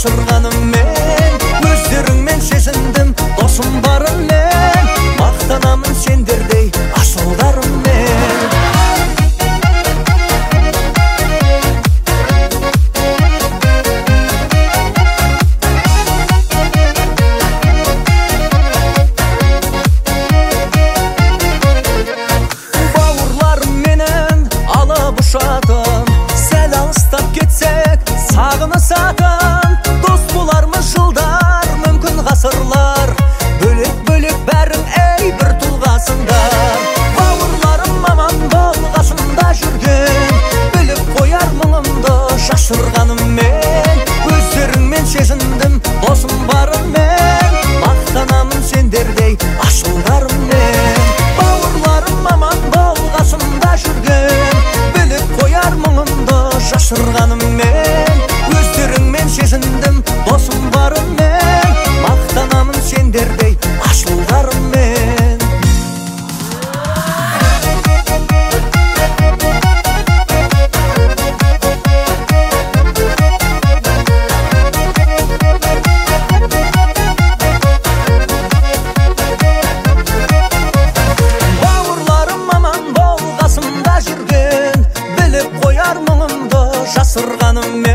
жашырғаным мен. Өздеріңмен сезіндім досым барын мен, мақтанамын сендердей асылдарыммен. Ұшатын, сәл алыстап кетсек сағынысатын, дос болармыз жылдар, мүмкін ғасырлар, бөлек-бөлек бәрің ей бір тұлғасыңдар. Бауырларым аман болғасында жүрген, біліп қояр мұңымды жашырғаныммен. Өздеріңмен сезіндім досым барыммен, мақтанамын сендердей асылдарыммен. Бауырларым аман болғасында жүрген, қояр мұңымды жашырғаныммен. Өздеріңмен сезіндім досым барыммен, мақтанамын сендердей асылдарыммен. Бауырларым аман болғасында жүрген, біліп қояр мұңымды жасырғаным мен.